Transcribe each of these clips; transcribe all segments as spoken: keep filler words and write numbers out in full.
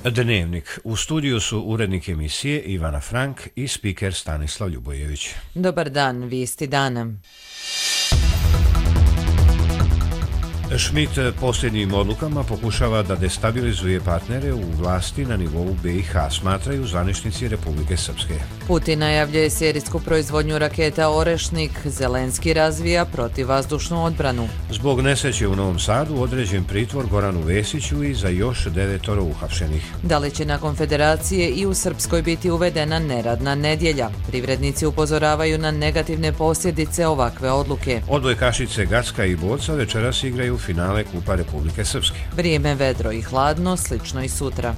Dnevnik. U studiju su urednik emisije Ivana Frank i spiker Stanislav Ljubojević. Dobar dan, vijesti dana. Schmidt posljednjim odlukama pokušava da destabilizuje partnere u vlasti na nivou B i H, smatraju zvaničnici Republike Srpske. Putin najavljuje serijsku proizvodnju raketa Orešnik, Zelenski razvija protivvazdušnu odbranu. Zbog nesreće u Novom Sadu određen pritvor Goranu Vesiću i za još devetoro uhapšenih. Da li će nakon federacije i u Srpskoj biti uvedena neradna nedjelja? Privrednici upozoravaju na negativne posljedice ovakve odluke. Odbojkašice Gacka i Borca večeras igraju finale Kupa Republike Srpske. Vrijeme vedro i hladno, slično i sutra.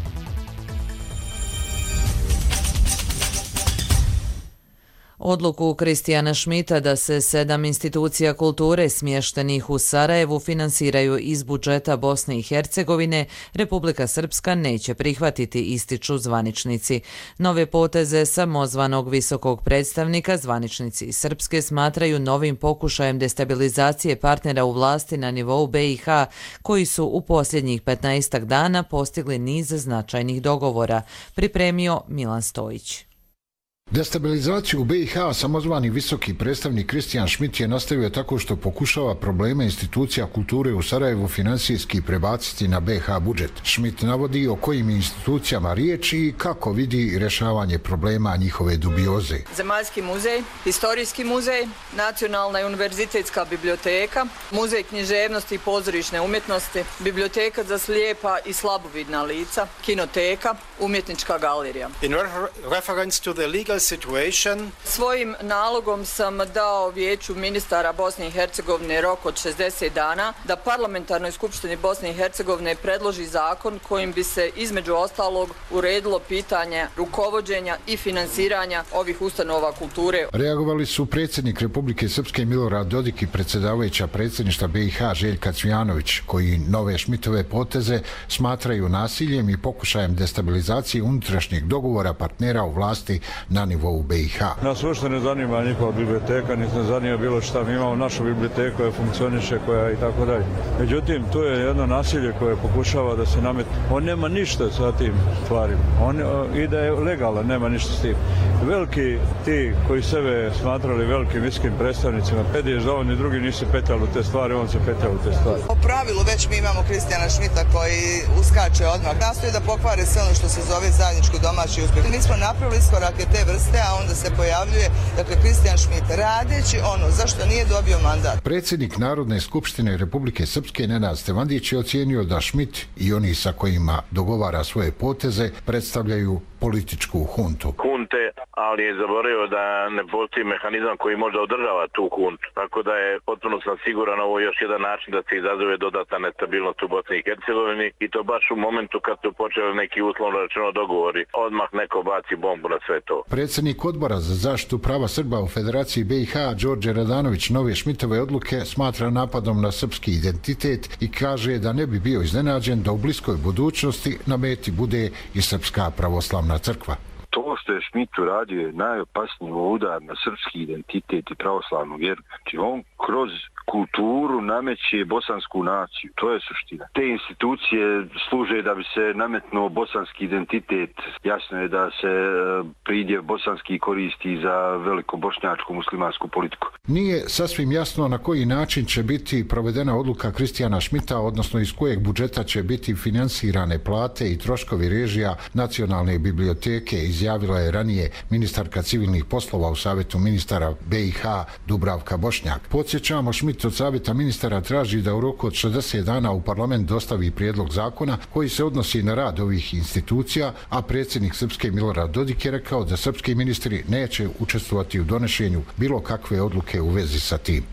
Odluku Kristijana Schmidta da se sedam institucija kulture smještenih u Sarajevu finansiraju iz budžeta Bosne i Hercegovine, Republika Srpska neće prihvatiti, ističu zvaničnici. Nove poteze samozvanog visokog predstavnika zvaničnici iz Srpske smatraju novim pokušajem destabilizacije partnera u vlasti na nivou B i H, koji su u posljednjih petnaestak dana postigli niz značajnih dogovora, pripremio Milan Stojić. Destabilizaciju u B i H samozvani visoki predstavnik Kristijan Schmidt je nastavio tako što pokušava probleme institucija kulture u Sarajevu finansijski prebaciti na B i H budžet. Schmidt navodi o kojim institucijama riječ i kako vidi rješavanje problema njihove dubioze. Zemaljski muzej, Historijski muzej, Nacionalna i univerzitetska biblioteka, Muzej književnosti i pozorišne umjetnosti, Biblioteka za slijepa i slabovidna lica, Kinoteka, Umjetnička galerija. In reference to the legal situation. Svojim nalogom sam dao Vijeću ministara Bosne i Hercegovine rok od šezdeset dana da parlamentarnoj skupštini Bosne i Hercegovine predloži zakon kojim bi se između ostalog uredilo pitanje rukovođenja i finansiranja ovih ustanova kulture. Reagovali su predsjednik Republike Srpske Milorad Dodik i predsjedavajuća predsjedništva B i H Željka Cvijanović, koji nove Schmidtove poteze smatraju nasiljem i pokušajem destabilizacije unutrašnjeg dogovora partnera u vlasti na nivou B i H. Nas uopšte ne zanima njihova biblioteka, niti ne zanima bilo šta. Mi imamo našu biblioteku koja funkcioniše, koja i tako dalje. Međutim, tu je jedno nasilje koje pokušava da se nametne. On nema ništa sa tim stvarima. On i da je legalan, nema ništa s tim. Veliki ti koji sebe smatrali velikim viskim predstavnicima, pediješ da oni drugi nisu petali u te stvari, on se petao u te stvari. Po pravilu već mi imamo Kristijana Schmidta koji uskače odmah. Nastoje da pokvare sve ono što se zove zajednički domaći uspjeh. Mi smo napravili iskorake te vrste, a onda se pojavljuje, dakle, Kristijan Schmidt radeći ono zašto nije dobio mandat. Predsjednik Narodne skupštine Republike Srpske Nenad Stevandić je ocijenio da Schmidt i oni sa kojima dogovara svoje poteze predstavljaju političku huntu. Hunte, ali je zaboravio da ne postoji mehanizam koji može održava tu huntu. Tako da je potpuno sam siguran ovo još jedan način da se izazove dodatna nestabilnost u Bosni i Hercegovini i to baš u momentu kad su počeli neki uslovno rečeno dogovori. Odmah neko baci bombu na sve to. Predsjednik Odbora za zaštitu prava Srba u Federaciji B i H Đorđe Radanović nove Schmidtove odluke smatra napadom na srpski identitet i kaže da ne bi bio iznenađen da u bliskoj budućnosti na meti bude i Srpska pravoslavna crkva. To što je Schmidt uradio je najopasniji udar na srpski identitet i pravoslavnu vjeru. Znači on kroz kulturu nameće bosansku naciju. To je suština. Te institucije služe da bi se nametnuo bosanski identitet. Jasno je da se pridjev bosanski koristi za velikobošnjačku muslimansku politiku. Nije sasvim jasno na koji način će biti provedena odluka Kristijana Schmidta, odnosno iz kojeg budžeta će biti finansirane plate i troškovi režija Nacionalne biblioteke, izjavila je ranije ministarka civilnih poslova u Savjetu ministara B i H Dubravka Bošnjak. Podsjećamo, Schmidt od Savjeta ministara traži da u roku od šezdeset dana u parlament dostavi prijedlog zakona koji se odnosi na rad ovih institucija, a predsjednik Srpske Milorad Dodik je rekao da srpski ministri neće učestvovati u donošenju bilo kakve odluke u vezi sa tim.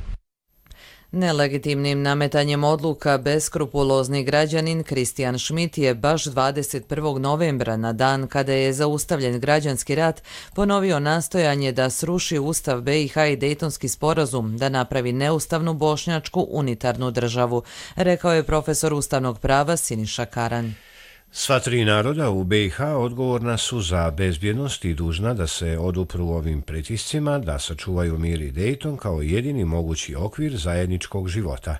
Nelegitimnim nametanjem odluka beskrupulozni građanin Kristijan Schmidt je baš dvadeset prvog novembra, na dan kada je zaustavljen građanski rat, ponovio nastojanje da sruši Ustav B i H i Dejtonski sporazum, da napravi neustavnu bošnjačku unitarnu državu, rekao je profesor ustavnog prava Siniša Karan. Sva tri naroda u B i H odgovorna su za bezbjednost i dužna da se odupru ovim pritiscima, da sačuvaju mir i Dejton kao jedini mogući okvir zajedničkog života.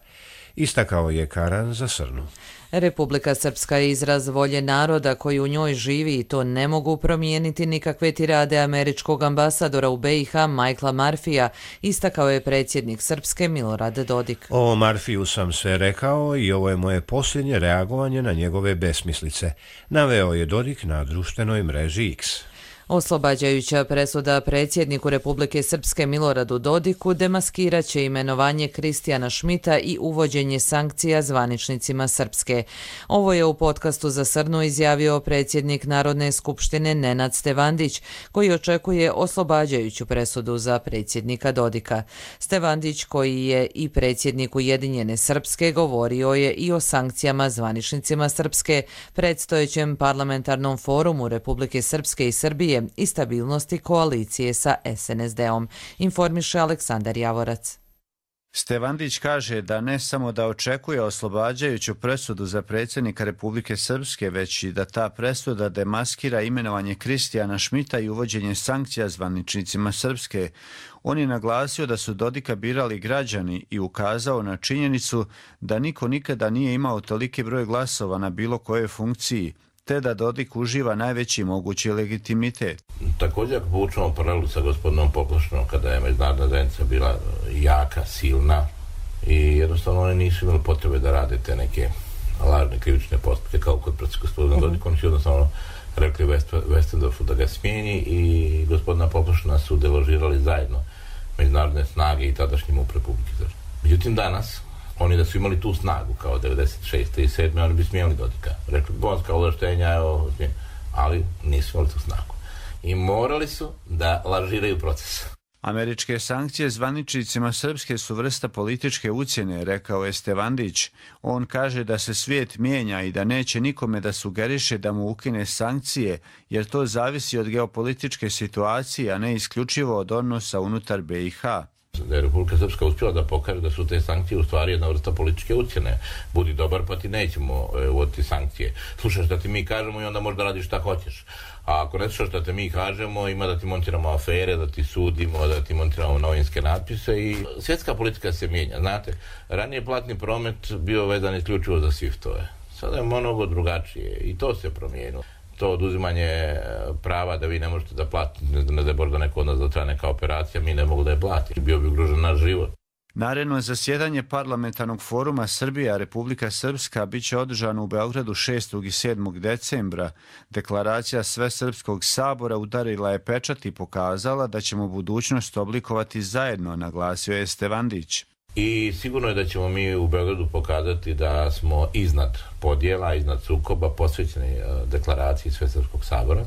istakao je Karan za Srnu. Republika Srpska je izraz volje naroda koji u njoj živi i to ne mogu promijeniti nikakve tirade američkog ambasadora u B i H Michaela Murphyja, istakao je predsjednik Srpske Milorad Dodik. O Murphyju sam sve rekao i ovo je moje posljednje reagovanje na njegove besmislice, naveo je Dodik na društvenoj mreži X. Oslobađajuća presuda predsjedniku Republike Srpske Miloradu Dodiku demaskiraće imenovanje Kristijana Šmita i uvođenje sankcija zvaničnicima Srpske. Ovo je u podcastu za Srnu izjavio predsjednik Narodne skupštine Nenad Stevandić, koji očekuje oslobađajuću presudu za predsjednika Dodika. Stevandić, koji je i predsjednik Ujedinjene Srpske, govorio je i o sankcijama zvaničnicima Srpske, predstojećem parlamentarnom forumu Republike Srpske i Srbije i stabilnosti koalicije sa S N S D-om, informiše Aleksandar Javorac. Stevandić kaže da ne samo da očekuje oslobađajuću presudu za predsjednika Republike Srpske, već i da ta presuda demaskira imenovanje Kristijana Šmita i uvođenje sankcija zvaničnicima Srpske. On je naglasio da su Dodika birali građani i ukazao na činjenicu da niko nikada nije imao toliki broj glasova na bilo kojoj funkciji, te da Dodik uživa najveći mogući legitimitet. Također, ako povučemo paralelu sa gospodinom Pokošnom, kada je međunarodna zajednica bila jaka, silna i jednostavno oni nisu imali potrebe da rade te neke lažne krivične postupke kao kod protiv gospodina uh-huh. Dodika. Oni su jednostavno rekli Westendorfu da ga smijeni i gospodina Pokošna su deložirali zajedno međunarodne snage i tadašnji MUP Republike Srpske. Međutim, danas oni da su imali tu snagu kao devedeset šeste i sedme oni bi smijeli Dodika. Rekli bi bonska ovlaštenja, evo, smijem. Ali nisu imali tu snagu. I morali su da lažiraju proces. Američke sankcije zvaničnicima Srpske su vrsta političke ucjene, rekao je Stevandić. On kaže da se svijet mijenja i da neće nikome da sugeriše da mu ukine sankcije, jer to zavisi od geopolitičke situacije, a ne isključivo od odnosa unutar B i H. Da je Republika Srpska uspjela da pokaže da su te sankcije u stvari jedna vrsta političke ucjene. Budi dobar pa ti nećemo e, uvoditi sankcije. Slušaš šta ti mi kažemo i onda možda radiš šta hoćeš. A ako ne slušaš šta te mi kažemo, ima da ti montiramo afere, da ti sudimo, da ti montiramo novinske natpise i svjetska politika se mijenja. Znate, ranije platni promet bio vezan isključivo za swiftove. Sada je mnogo drugačije i to se promijenilo. To oduzimanje prava da vi ne možete da platite, ne da možda neko od nas da treba neka operacija, mi ne mogu da je plati. Bio bi ugrožen naš život. Naredno zasjedanje parlamentarnog foruma Srbija Republika Srpska bit će održano u Beogradu šestog i sedmog decembra. Deklaracija Svesrpskog sabora udarila je pečat i pokazala da ćemo budućnost oblikovati zajedno, naglasio je Stevandić. I sigurno je da ćemo mi u Beogradu pokazati da smo iznad podjela, iznad sukoba, posvećeni deklaraciji Svesrpskog sabora,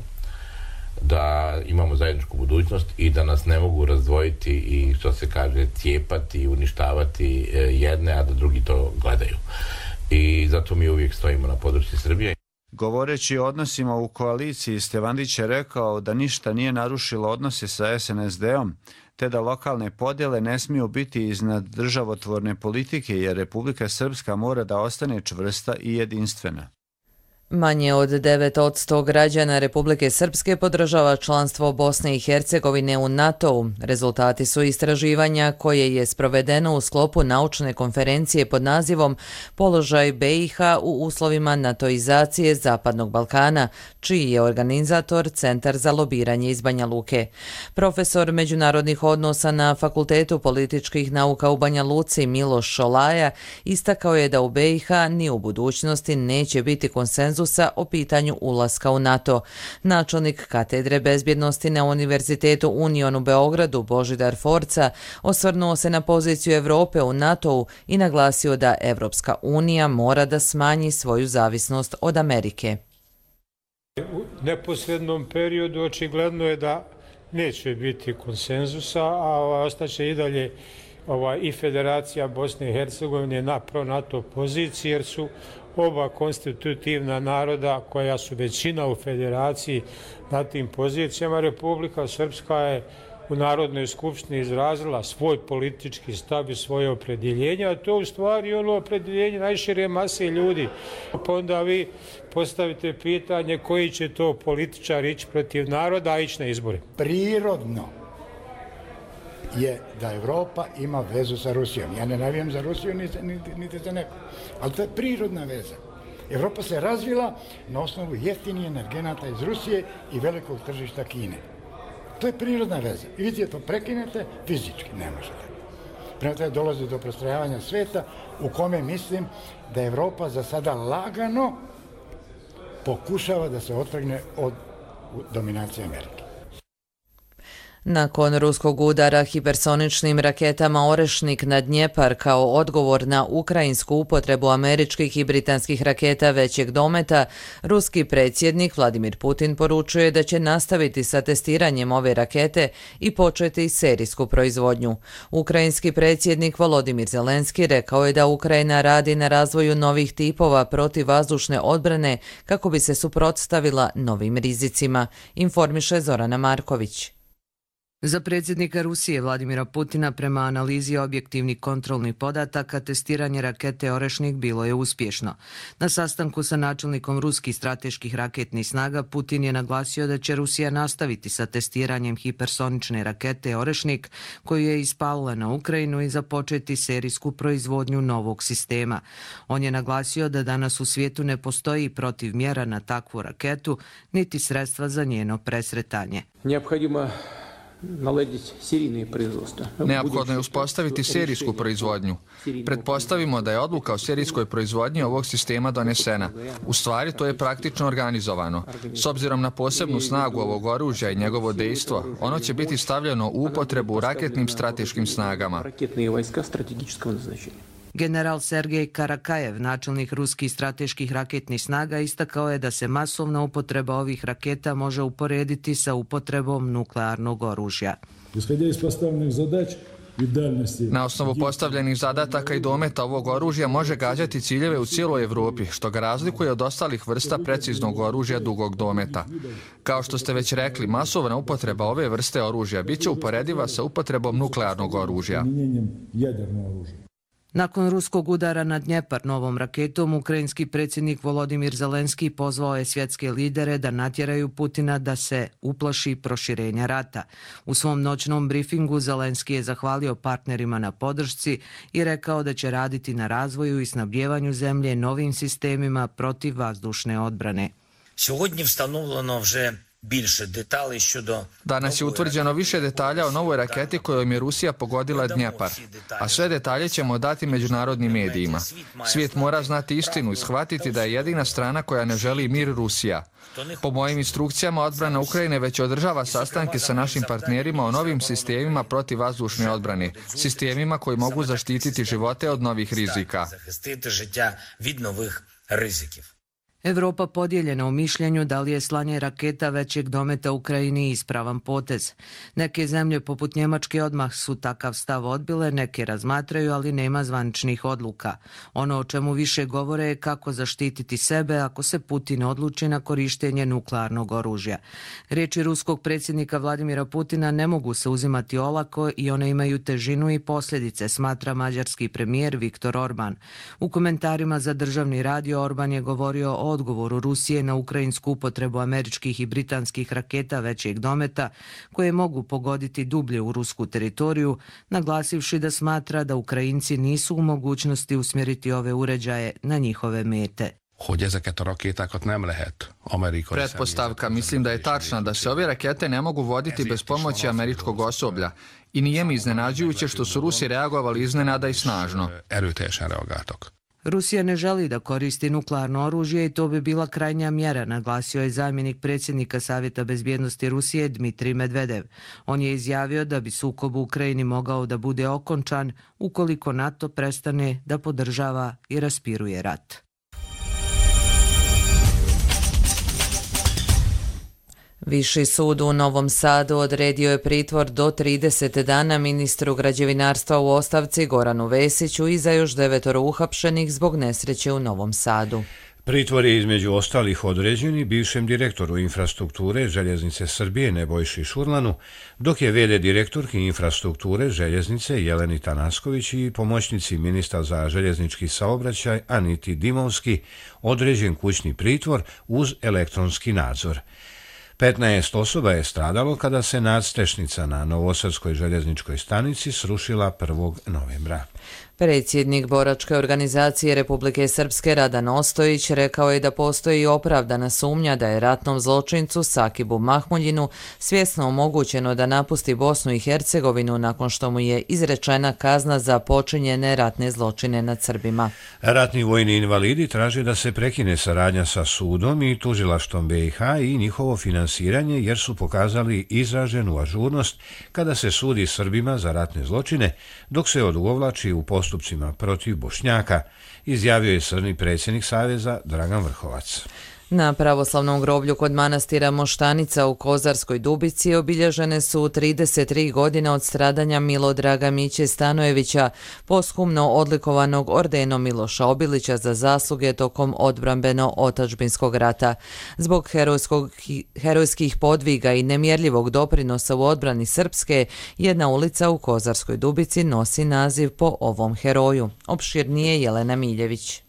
da imamo zajedničku budućnost i da nas ne mogu razdvojiti i, što se kaže, cijepati i uništavati jedne, a da drugi to gledaju. I zato mi uvijek stojimo na podršci Srbije. Govoreći o odnosima u koaliciji, Stevandić je rekao da ništa nije narušilo odnose sa S N S D-om, te da lokalne podjele ne smiju biti iznad državotvorne politike, jer Republika Srpska mora da ostane čvrsta i jedinstvena. Manje od devet posto građana Republike Srpske podržava članstvo Bosne i Hercegovine u NATO-u. Rezultati su istraživanja koje je sprovedeno u sklopu naučne konferencije pod nazivom Položaj B i H u uslovima natoizacije Zapadnog Balkana, čiji je organizator Centar za lobiranje iz Banja Luke. Profesor međunarodnih odnosa na Fakultetu političkih nauka u Banja Luci Miloš Šolaja istakao je da u B i H ni u budućnosti neće biti konsenzus o pitanju ulaska u NATO. Načelnik katedre bezbjednosti na Univerzitetu Union u Beogradu Božidar Forca osvrnuo se na poziciju Evrope u NATO-u i naglasio da Evropska unija mora da smanji svoju zavisnost od Amerike. U neposrednom periodu očigledno je da neće biti konsenzusa, a ostaće i dalje ova, i Federacija Bosne i Hercegovine na pro-NATO poziciji, jer su oba konstitutivna naroda koja su većina u federaciji na tim pozicijama. Republika Srpska je u Narodnoj skupštini izrazila svoj politički stav i svoje opredjeljenje, a to u stvari ono opredjeljenje najšire mase ljudi. Pa onda vi postavite pitanje koji će to političar ići protiv naroda, a ići na izbore. Prirodno je da Evropa ima vezu sa Rusijom. Ja ne navijam za Rusiju niti, niti, niti za neko, ali to je prirodna veza. Evropa se razvila na osnovu jeftinih energenata iz Rusije i velikog tržišta Kine. To je prirodna veza. I vidite, to prekinete, fizički ne možete. Prema tome dolazi do prestrojavanja sveta u kome mislim da Evropa za sada lagano pokušava da se otrgne od dominacije Amerike. Nakon ruskog udara hipersoničnim raketama Orešnik na Dnjepar kao odgovor na ukrajinsku upotrebu američkih i britanskih raketa većeg dometa, ruski predsjednik Vladimir Putin poručuje da će nastaviti sa testiranjem ove rakete i početi serijsku proizvodnju. Ukrajinski predsjednik Volodimir Zelenski rekao je da Ukrajina radi na razvoju novih tipova protivvazdušne odbrane kako bi se suprotstavila novim rizicima, informiše Zorana Marković. Za predsjednika Rusije Vladimira Putina prema analizi objektivnih kontrolnih podataka testiranje rakete Orešnik bilo je uspješno. Na sastanku sa načelnikom ruskih strateških raketnih snaga Putin je naglasio da će Rusija nastaviti sa testiranjem hipersonične rakete Orešnik koju je ispalila na Ukrajinu i započeti serijsku proizvodnju novog sistema. On je naglasio da danas u svijetu ne postoji protiv mjera na takvu raketu niti sredstva za njeno presretanje. Neophodno je uspostaviti serijsku proizvodnju. Pretpostavimo da je odluka o serijskoj proizvodnji ovog sistema donesena. U stvari to je praktično organizovano. S obzirom na posebnu snagu ovog oružja i njegovo dejstvo, ono će biti stavljeno u upotrebu u raketnim strateškim snagama. General Sergej Karakajev, načelnik ruskih strateških raketnih snaga, istakao je da se masovna upotreba ovih raketa može uporediti sa upotrebom nuklearnog oružja. Na osnovu postavljenih zadataka i dometa ovog oružja može gađati ciljeve u cijeloj Evropi, što ga razlikuje od ostalih vrsta preciznog oružja dugog dometa. Kao što ste već rekli, masovna upotreba ove vrste oružja biće uporediva sa upotrebom nuklearnog oružja. Nakon ruskog udara na Dnjepar novom raketom, ukrajinski predsjednik Volodimir Zelenski pozvao je svjetske lidere da natjeraju Putina da se uplaši proširenja rata. U svom noćnom brifingu Zelenski je zahvalio partnerima na podršci i rekao da će raditi na razvoju i snabdjevanju zemlje novim sistemima protiv vazdušne odbrane. Сьогодні встановлено вже більше деталей щодо... Danas je utvrđeno više detalja o novoj raketi kojom je Rusija pogodila Dnjepar, a sve detalje ćemo dati međunarodnim medijima. Svijet mora znati istinu i shvatiti da je jedina strana koja ne želi mir Rusija. Po mojim instrukcijama, odbrana Ukrajine već održava sastanke sa našim partnerima o novim sistemima protiv vazdušne odbrane, sistemima koji mogu zaštititi živote od novih rizika. Evropa podijeljena u mišljenju da li je slanje raketa većeg dometa Ukrajini ispravan potez. Neke zemlje poput Njemačke odmah su takav stav odbile, neke razmatraju, ali nema zvaničnih odluka. Ono o čemu više govore je kako zaštititi sebe ako se Putin odluči na korištenje nuklearnog oružja. Riječi ruskog predsjednika Vladimira Putina ne mogu se uzimati olako i one imaju težinu i posljedice, smatra mađarski premijer Viktor Orban. U komentarima za državni radio Orban je govorio o odgovoru Rusije na ukrajinsku upotrebu američkih i britanskih raketa većeg dometa koje mogu pogoditi dublje u rusku teritoriju, naglasivši da smatra da Ukrajinci nisu u mogućnosti usmjeriti ove uređaje na njihove mete. Pretpostavka mislim da je tačna da se ove rakete ne mogu voditi bez pomoći američkog osoblja i nije mi iznenađujuće što su Rusi reagovali iznenada i snažno. Rusija ne želi da koristi nuklearno oružje i to bi bila krajnja mjera, naglasio je zamjenik predsjednika Savjeta bezbjednosti Rusije Dmitrij Medvedev. On je izjavio da bi sukob u Ukrajini mogao da bude okončan ukoliko NATO prestane da podržava i raspiruje rat. Viši sud u Novom Sadu odredio je pritvor do trideset dana ministru građevinarstva u ostavci Goranu Vesiću i za još devetoro uhapšenih zbog nesreće u Novom Sadu. Pritvor je između ostalih određen i bivšem direktoru infrastrukture Željeznice Srbije Nebojši Šurlanu, dok je ve de direktorki infrastrukture Željeznice Jeleni Tanasković i pomoćnici ministra za željeznički saobraćaj Aniti Dimovski određen kućni pritvor uz elektronski nadzor. petnaest osoba je stradalo kada se nadstrešnica na Novosadskoj željezničkoj stanici srušila prvog novembra. Predsjednik boračke organizacije Republike Srpske Radan Ostojić rekao je da postoji opravdana sumnja da je ratnom zločincu Sakibu Mahmuljinu svjesno omogućeno da napusti Bosnu i Hercegovinu nakon što mu je izrečena kazna za počinjene ratne zločine nad Srbima. Ratni vojni invalidi traže da se prekine saradnja sa sudom i tužilaštvom B i H i njihovo finansiranje jer su pokazali izraženu ažurnost kada se sudi Srbima za ratne zločine, dok se odugovlači u postupcima protiv Bošnjaka, izjavio je crni predsjednik Saveza Dragan Vrhovac. Na pravoslavnom groblju kod manastira Moštanica u Kozarskoj Dubici obilježene su trideset tri godine od stradanja Milodraga Miće Stanojevića, posthumno odlikovanog ordenom Miloša Obilića za zasluge tokom odbrambeno-otadžbinskog rata. Zbog herojskih podviga i nemjerljivog doprinosa u odbrani Srpske, jedna ulica u Kozarskoj Dubici nosi naziv po ovom heroju. Opširnije Jelena Miljević.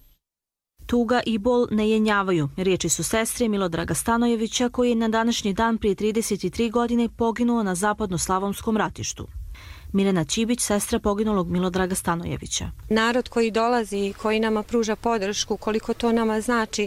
Tuga i bol ne jenjavaju. Riječi su sestre Milodraga Stanojevića koji je na današnji dan prije trideset tri godine poginuo na zapadno-slavonskom ratištu. Mirena Čibić, sestra poginulog Milodraga Stanojevića. Narod koji dolazi i koji nama pruža podršku, koliko to nama znači,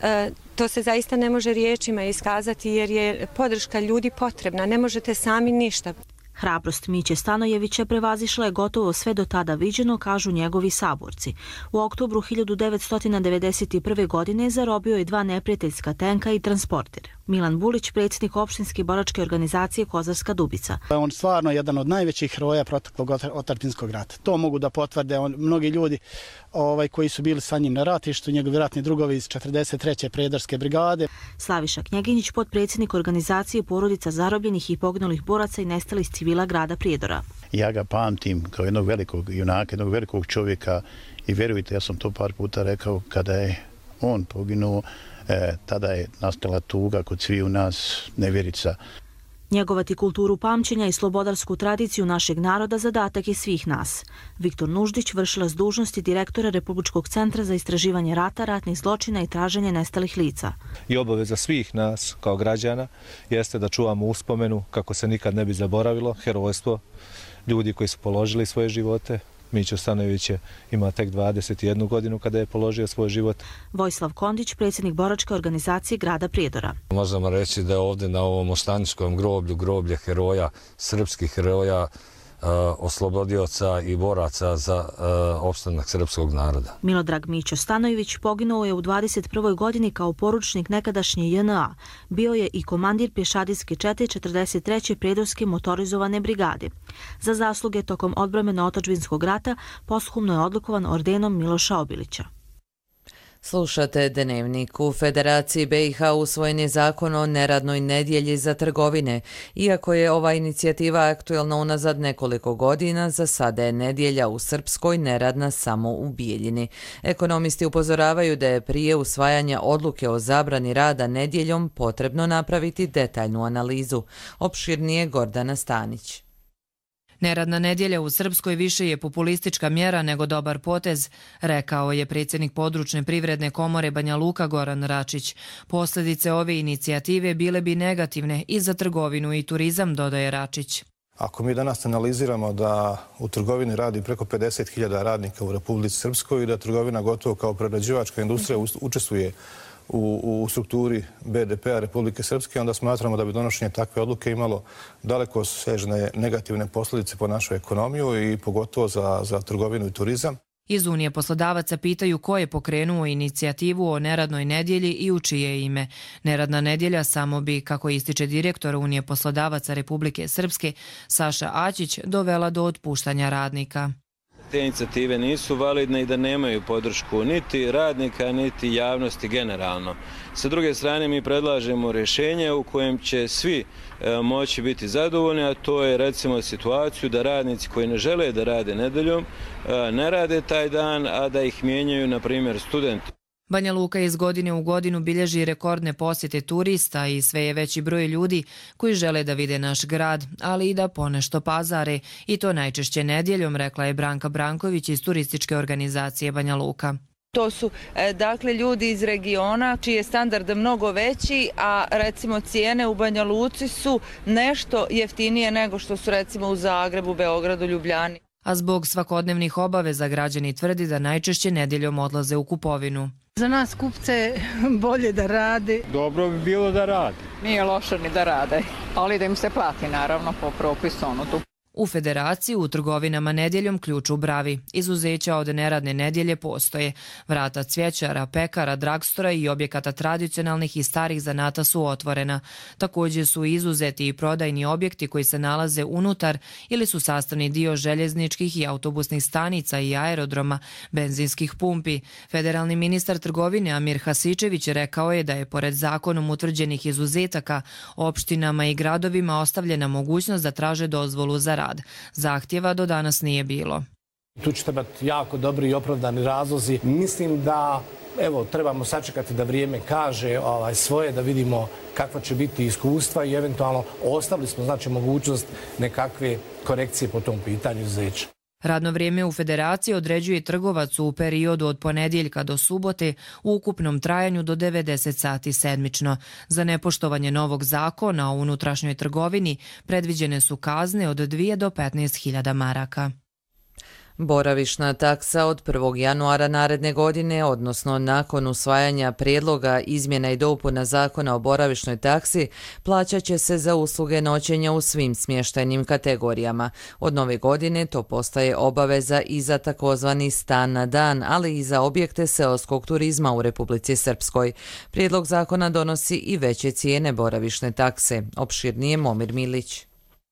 to se zaista ne može riječima iskazati jer je podrška ljudi potrebna. Ne možete sami ništa. Hrabrost Miće Stanojevića prevazišla je gotovo sve do tada viđeno, kažu njegovi saborci. U oktobru hiljadu devetsto devedeset prve. godine zarobio je dva neprijateljska tenka i transporter. Milan Bulić, predsjednik opštinske boračke organizacije Kozarska Dubica. On je stvarno jedan od najvećih heroja proteklog otadžbinskog rata. To mogu da potvrde on, mnogi ljudi ovaj, koji su bili sa njim na ratištu, njegovi ratni drugovi iz četrdeset treće predarske brigade. Slaviša Knjeginjić, potpredsjednik organizacije porodica zarobljenih i poginulih boraca i nestalih civila grada Prijedora. Ja ga pamtim kao jednog velikog junaka, jednog velikog čovjeka i vjerujte, ja sam to par puta rekao, kada je on poginuo, E, tada je nastala tuga kod svih u nas, nevjerica. Njegovati kulturu pamćenja i slobodarsku tradiciju našeg naroda zadatak je svih nas. Viktor Nuždić, vršilac dužnosti direktora Republičkog centra za istraživanje rata, ratnih zločina i traženje nestalih lica. I obaveza svih nas kao građana jeste da čuvamo uspomenu kako se nikad ne bi zaboravilo herojstvo ljudi koji su položili svoje živote. Mićo Stanojević ima tek dvadeset jednu godinu kada je položio svoj život. Vojislav Kondić, predsjednik boračke organizacije grada Prijedora. Možemo reći da je ovdje na ovom Moštanickom groblju groblje heroja, srpskih heroja, oslobodioca i boraca za uh, opstanak srpskog naroda. Milodrag Mićo Stanojević poginuo je u dvadeset prvoj godini kao poručnik nekadašnje J N A. Bio je i komandir pješadijske čete četrdeset treće predorske motorizovane brigade. Za zasluge tokom odbrambeno-otadžbinskog rata posthumno je odlikovan ordenom Miloša Obilića. Slušate Dnevnik. U Federaciji B i H usvojen je zakon o neradnoj nedjelji za trgovine. Iako je ova inicijativa aktuelna unazad nekoliko godina, za sada je nedjelja u Srpskoj neradna samo u Bijeljini. Ekonomisti upozoravaju da je prije usvajanja odluke o zabrani rada nedjeljom potrebno napraviti detaljnu analizu. Opširnije Gordana Stanić. Neradna nedjelja u Srpskoj više je populistička mjera nego dobar potez, rekao je predsjednik područne privredne komore Banja Luka Goran Račić. Posljedice ove inicijative bile bi negativne i za trgovinu i turizam, dodaje Račić. Ako mi danas analiziramo da u trgovini radi preko pedeset hiljada radnika u Republici Srpskoj i da trgovina gotovo kao prerađivačka industrija učestvuje u, u strukturi B D P-a Republike Srpske, onda smatramo da bi donošenje takve odluke imalo daleko sežne negativne posljedice po našu ekonomiju i pogotovo za, za trgovinu i turizam. Iz Unije poslodavaca pitaju ko je pokrenuo inicijativu o neradnoj nedjelji i u čije ime. Neradna nedjelja samo bi, kako ističe direktor Unije poslodavaca Republike Srpske Saša Aćić, dovela do otpuštanja radnika. Te inicijative nisu validne i da nemaju podršku niti radnika, niti javnosti generalno. Sa druge strane mi predlažemo rješenje u kojem će svi e, moći biti zadovoljni, a to je recimo situaciju da radnici koji ne žele da rade nedeljom e, ne rade taj dan, a da ih mijenjaju, na primjer, studenti. Banja Luka iz godine u godinu bilježi rekordne posjete turista i sve je veći broj ljudi koji žele da vide naš grad, ali i da ponešto pazare, i to najčešće nedjeljom, rekla je Branka Branković iz turističke organizacije Banja Luka. To su dakle ljudi iz regiona čiji je standard mnogo veći, a recimo cijene u Banja Luci su nešto jeftinije nego što su recimo u Zagrebu, Beogradu, Ljubljani. A zbog svakodnevnih obaveza građani tvrdi da najčešće nedjeljom odlaze u kupovinu. Za nas kupce bolje da rade. Dobro bi bilo da rade. Nije loše ni da rade, ali da im se plati naravno po propisu ono tu. U Federaciji u trgovinama nedjeljom ključ u bravi. Izuzeća od neradne nedjelje postoje. Vrata cvjećara, pekara, dragstora i objekata tradicionalnih i starih zanata su otvorena. Također su izuzeti i prodajni objekti koji se nalaze unutar ili su sastavni dio željezničkih i autobusnih stanica i aerodroma, benzinskih pumpi. Federalni ministar trgovine Amir Hasičević rekao je da je pored zakonom utvrđenih izuzetaka opštinama i gradovima ostavljena mogućnost da traže dozvolu za rad. Zahtjeva do danas nije bilo. Tu će trebati jako dobri i opravdani razlozi. Mislim da evo, trebamo sačekati da vrijeme kaže ovaj, svoje, da vidimo kakva će biti iskustva i eventualno ostavili smo znači mogućnost nekakve korekcije po tom pitanju izuzeća. Radno vrijeme u Federaciji određuje trgovac u periodu od ponedjeljka do subote u ukupnom trajanju do devedeset sati sedmično. Za nepoštovanje novog zakona o unutrašnjoj trgovini predviđene su kazne od dvije do petnaest hiljada maraka. Boravišna taksa od prvog januara naredne godine, odnosno nakon usvajanja prijedloga izmjena i dopuna zakona o boravišnoj taksi, plaćat će se za usluge noćenja u svim smještajnim kategorijama. Od nove godine to postaje obaveza i za takozvani stan na dan, ali i za objekte seoskog turizma u Republici Srpskoj. Prijedlog zakona donosi i veće cijene boravišne takse. Opširnije Momir Milić.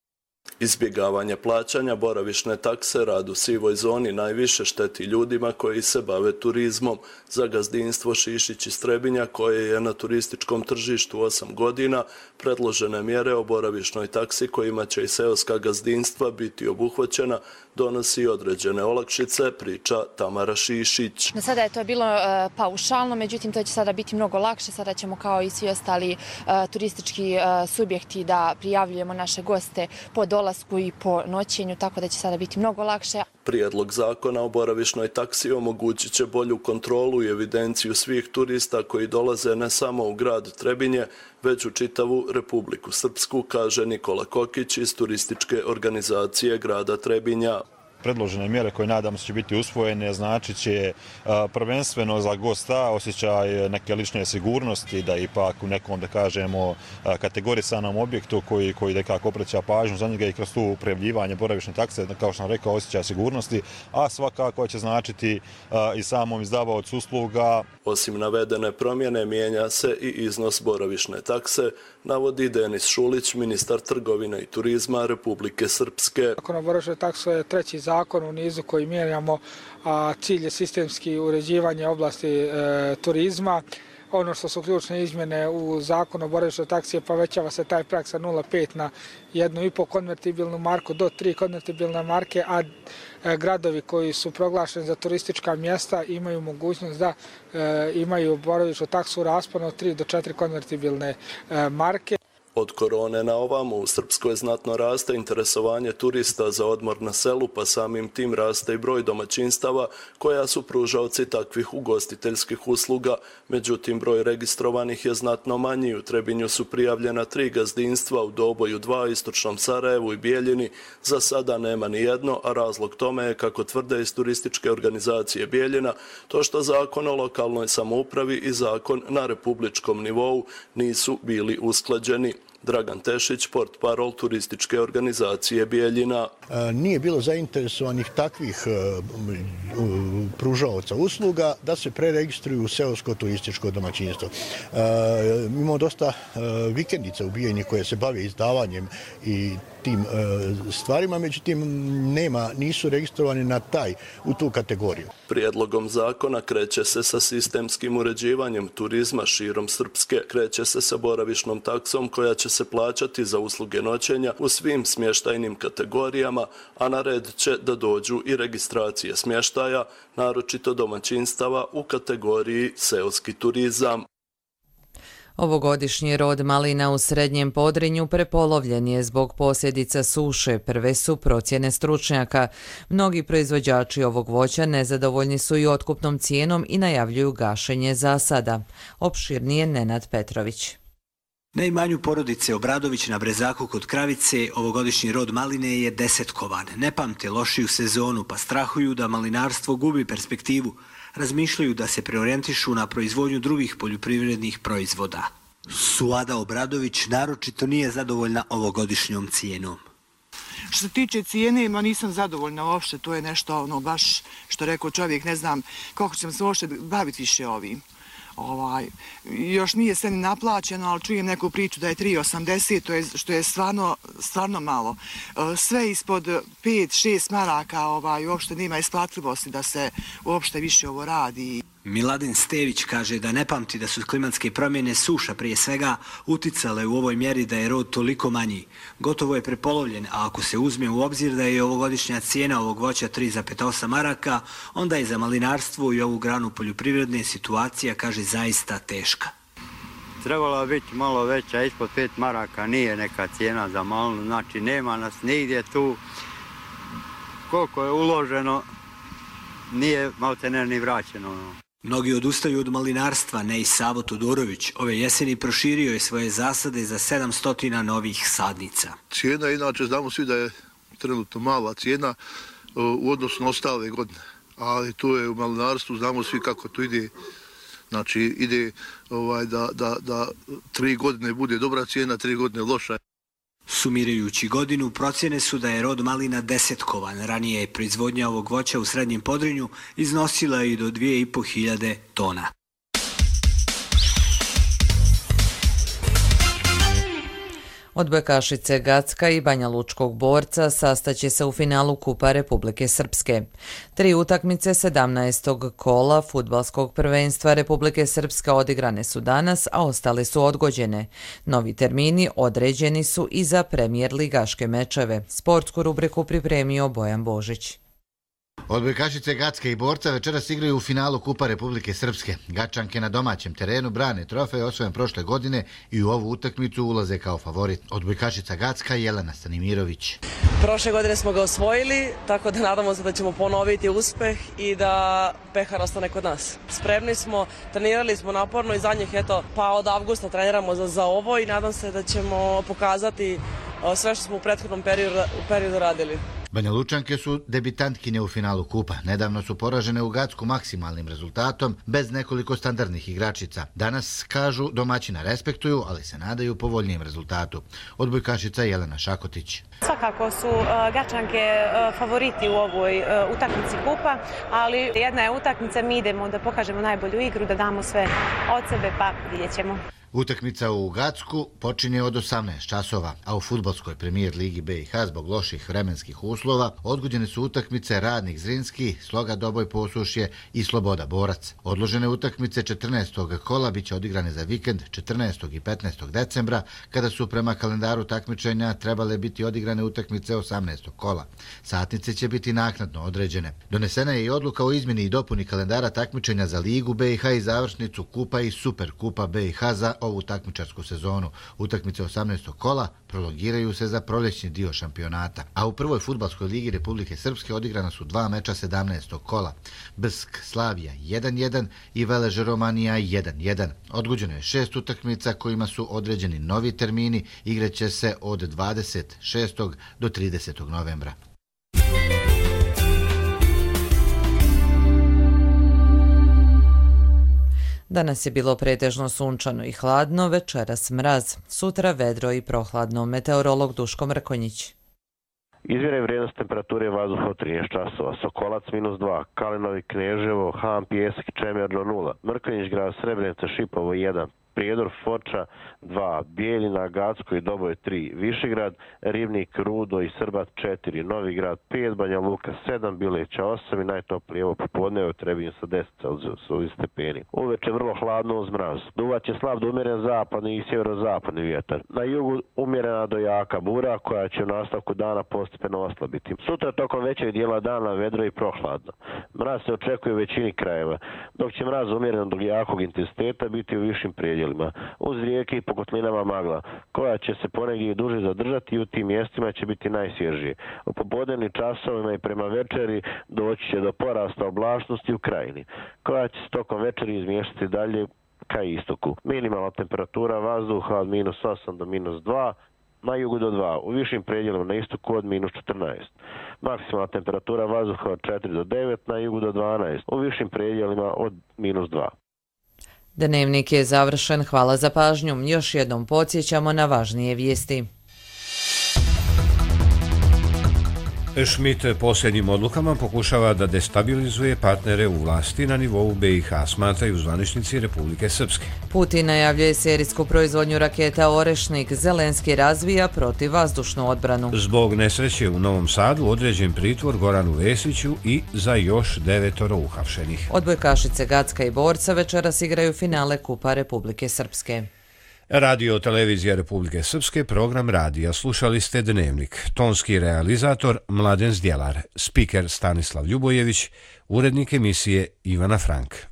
Izbjegavanje plaćanja boravišne takse, rad u sivoj zoni najviše šteti ljudima koji se bave turizmom. Za gazdinstvo Šišić iz Trebinja, koje je na turističkom tržištu osam godina, predložene mjere o boravišnoj taksi kojima će i seoska gazdinstva biti obuhvaćena, donosi određene olakšice, priča Tamara Šišić. Do sada je to bilo uh, paušalno, međutim to će sada biti mnogo lakše. Sada ćemo kao i svi ostali uh, turistički uh, subjekti da prijavljujemo naše goste po dolasku i po noćenju, tako da će sada biti mnogo lakše. Prijedlog zakona o boravišnoj taksi omogućit će bolju kontrolu i evidenciju svih turista koji dolaze ne samo u grad Trebinje, već u čitavu Republiku Srpsku, kaže Nikola Kokić iz turističke organizacije grada Trebinja. Predložene mjere koje nadam se će biti usvojene znači će prvenstveno za gosta osjećaj neke lične sigurnosti, da ipak u nekom, da kažemo, kategorisanom objektu koji, koji nekako obraća pažnju za njega i kroz tu prijavljivanje boravišne takse, kao što sam rekao, osjećaj sigurnosti, a svakako će značiti i samom izdavaocu usluga. Osim navedene promjene mijenja se i iznos boravišne takse, navodi Denis Šulić, ministar trgovine i turizma Republike Srpske. Zakon o boravišnoj taksi je treći zakon u nizu koji mijenjamo, a cilj je sistemski uređivanje oblasti e, turizma. Ono što su ključne izmjene u zakonu o boravišnoj taksi, povećava se taj prag sa nula zarez pet na jednu i pol konvertibilnu marku do tri konvertibilne marke, a e, gradovi koji su proglašeni za turistička mjesta imaju mogućnost da e, imaju boravišnu taksu u rasponu od tri do četiri konvertibilne e, marke. Od korone na ovamo u Srpskoj znatno raste interesovanje turista za odmor na selu, pa samim tim raste i broj domaćinstava koja su pružaoci takvih ugostiteljskih usluga. Međutim, broj registrovanih je znatno manji. U Trebinju su prijavljena tri gazdinstva, u Doboju dva, Istočnom Sarajevu i Bijeljini. Za sada nema ni jedno, a razlog tome je, kako tvrde iz turističke organizacije Bijeljina, to što zakon o lokalnoj samoupravi i zakon na republičkom nivou nisu bili usklađeni. Dragan Tešić, portparol turističke organizacije Bijeljina. Nije bilo zainteresovanih takvih pružaoca usluga da se preregistruju u seosko turističko domaćinstvo. Imamo dosta vikendica u Bijeljini koje se bave izdavanjem i tim stvarima, međutim nema, nisu registrovani na taj, u tu kategoriju. Prijedlogom zakona kreće se sa sistemskim uređivanjem turizma širom Srpske. Kreće se sa boravišnom taksom koja će se plaćati za usluge noćenja u svim smještajnim kategorijama, a na red će da dođu i registracije smještaja, naročito domaćinstava u kategoriji seoski turizam. Ovogodišnji rod malina u Srednjem Podrinju prepolovljen je zbog posljedica suše, prve su procjene stručnjaka. Mnogi proizvođači ovog voća nezadovoljni su i otkupnom cijenom i najavljuju gašenje zasada. Opširnije Nenad Petrović. Na imanju porodice Obradović na Brezaku kod Kravice ovogodišnji rod maline je desetkovan. Ne pamte lošiju sezonu pa strahuju da malinarstvo gubi perspektivu. Razmišljaju da se preorijentišu na proizvodnju drugih poljoprivrednih proizvoda. Suada Obradović naročito nije zadovoljna ovogodišnjom cijenom. Što se tiče cijene, ma nisam zadovoljna uopšte, to je nešto ono baš što rekao čovjek, ne znam kako ćemo se uopšte baviti više ovim. Ovaj, još nije sve ni naplaćeno, ali čujem neku priču da je tri osamdeset, to je, što je stvarno, stvarno malo. Sve ispod pet šest maraka ovaj, uopšte nema isplativosti da se uopšte više ovo radi. Miladin Stević kaže da ne pamti da su klimatske promjene, suša prije svega, uticale u ovoj mjeri da je rod toliko manji. Gotovo je prepolovljen, a ako se uzme u obzir da je ovogodišnja cijena ovog voća tri zarez osam maraka, onda je za malinarstvo i ovu granu poljoprivredne situacija, kaže, zaista teška. Trebala biti malo veća, ispod pet maraka nije neka cijena za malinu, znači nema nas nigdje tu. Koliko je uloženo, nije maltene ni vraćeno. Mnogi odustaju od malinarstva, ne i Savo Todorović. Ove jeseni proširio je svoje zasade za sedamsto novih sadnica. Cijena, inače, znamo svi da je trenutno mala cijena u odnosu na ostale godine. Ali tu je u malinarstvu, znamo svi kako to ide. Znači, ide ovaj, da, da, da tri godine bude dobra cijena, tri godine loša. Sumirajući godinu, procjene su da je rod malina desetkovan. Ranije je proizvodnja ovog voća u Srednjem Podrinju iznosila i do dvije i po hiljade tona. Odbojkašice Gacka i Banja Lučkog Borca sastaće se u finalu Kupa Republike Srpske. Tri utakmice sedamnaestog kola fudbalskog prvenstva Republike Srpske odigrane su danas, a ostale su odgođene. Novi termini određeni su i za premijer ligaške mečeve. Sportsku rubriku pripremio Bojan Božić. Odbojkašice Gacke i Borca večeras igraju u finalu Kupa Republike Srpske. Gačanke na domaćem terenu brane trofej osvojen prošle godine i u ovu utakmicu ulaze kao favorit. Odbojkašica Gacka Jelena Stanimirović. Prošle godine smo ga osvojili, tako da nadamo se da ćemo ponoviti uspeh i da pehar ostane kod nas. Spremni smo, trenirali smo naporno i zadnjih, eto, pa od avgusta treniramo za, za ovo i nadam se da ćemo pokazati sve što smo u prethodnom periodu, u periodu radili. Banja Lučanke su debitantkinje u finalu Kupa. Nedavno su poražene u Gacku maksimalnim rezultatom, bez nekoliko standardnih igračica. Danas, kažu, domaćina respektuju, ali se nadaju povoljnijem rezultatu. Odbojkašica Jelena Šakotić. Svakako su uh, Gačanke uh, favoriti u ovoj uh, utakmici Kupa, ali jedna je utakmica, mi idemo da pokažemo najbolju igru, da damo sve od sebe, pa vidjet ćemo. Utakmica u Gacku počinje od osamnaest časova, a u fudbalskoj premijer ligi B i H zbog loših vremenskih uslova odgođene su utakmice Radnik Zrinski, Sloga Doboj Posušje i Sloboda Borac. Odložene utakmice četrnaestog kola biće odigrane za vikend četrnaestog i petnaestog decembra, kada su prema kalendaru takmičenja trebale biti odigrane utakmice osamnaestog kola. Satnice će biti naknadno određene. Donesena je i odluka o izmjeni i dopuni kalendara takmičenja za Ligu B i H i završnicu Kupa i Super Kupa B i H za ovu takmičarsku sezonu. Utakmice osamnaestog kola prolongiraju se za proljećni dio šampionata. A u prvoj fudbalskoj ligi Republike Srpske odigrana su dva meča sedamnaestog kola. Bsk Slavija jedan jedan i Velež Romanija jedan jedan. Odgođeno je šest utakmica kojima su određeni novi termini. Igraće se od dvadeset šestog do tridesetog novembra. Danas je bilo pretežno sunčano i hladno, večeras mraz, sutra vedro i prohladno. Meteorolog Duško Mrkonjić. Izmjere vrijednost temperature vazduha od trinaest časova. Sokolac minus dva, Kalinovi, Kneževo, Han, Pijesak i Čemerno nula. Mrkonjić, grad Srebrenica, Šipovo jedan. Prijedor, Foča dva, Bijeljina, Gacko i Doboj tri, Višegrad, Rivnik, Rudo i Srbat četiri, Novi Grad pet, Banja Luka sedam, Bileća osam i najtoplije ovo popodne u Trebinju sa deset Celzijusovih stepeni. Uveče vrlo hladno uz mraz. Duvaće slab do umjeren zapadni i sjeverozapadni vjetar. Na jugu umjerena do jaka bura koja će u nastavku dana postepeno oslabiti. Sutra tokom većeg dijela dana vedro i prohladno. Mraz se očekuje u većini krajeva, dok će mraz umjeren do jakog intenziteta biti u višim predjelima. predjelima. Uz rijeke i po kotlinama magla, koja će se ponegdje duže zadržati i u tim mjestima će biti najsvježije. U popodnevnim časovima i prema večeri doći će do porasta oblačnosti u krajini, koja će se tokom večeri izmještati dalje ka istoku. Minimalna temperatura vazduha od minus osam do minus dva, na jugu do dva, u višim predjelima na istoku od minus četrnaest. Maksimalna temperatura vazduha od četiri do devet, na jugu do dvanaest, u višim predjelima od minus dva. Dnevnik je završen, hvala za pažnju. Još jednom podsjećamo na važnije vijesti. Schmidt posljednjim odlukama pokušava da destabilizuje partnere u vlasti na nivou B i H, smatraju zvaničnici Republike Srpske. Putin najavljuje serijsku proizvodnju raketa Orešnik, Zelenski razvija protivvazdušnu odbranu. Zbog nesreće u Novom Sadu određen pritvor Goranu Vesiću i za još devetoro uhapšenih. Odbojkašice Gacka i Borca večeras igraju finale Kupa Republike Srpske. Radio Televizija Republike Srpske, program radija. Slušali ste Dnevnik. Tonski realizator Mladen Zdjelar, spiker Stanislav Ljubojević, urednik emisije Ivana Frank.